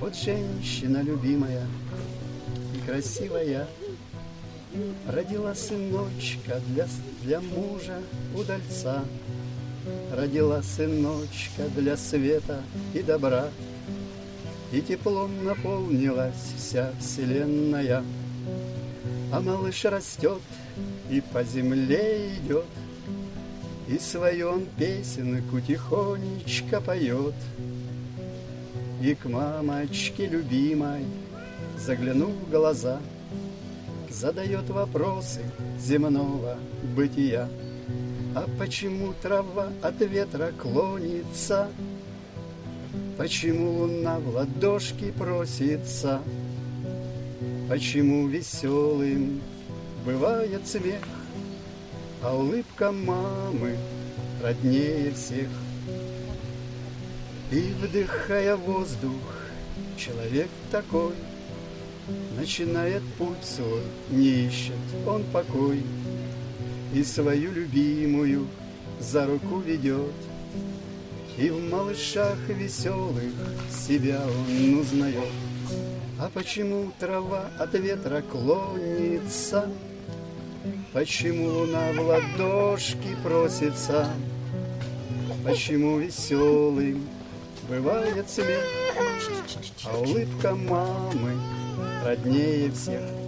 Вот женщина любимая и красивая родила сыночка для мужа удальца. Родила сыночка для света и добра, и теплом наполнилась вся вселенная. А малыш растет и по земле идет, и свою он песенку тихонечко поет. И к мамочке любимой, заглянув в глаза, задает вопросы земного бытия. А почему трава от ветра клонится? Почему луна в ладошки просится? Почему веселым бывает смех, а улыбка мамы роднее всех? И, вдыхая воздух, человек такой начинает путь свой, не ищет он покой, и свою любимую за руку ведет, и в малышах веселых себя он узнает. А почему трава от ветра клонится? Почему луна в ладошки просится? Почему веселым бывает смех, а улыбка мамы роднее всех?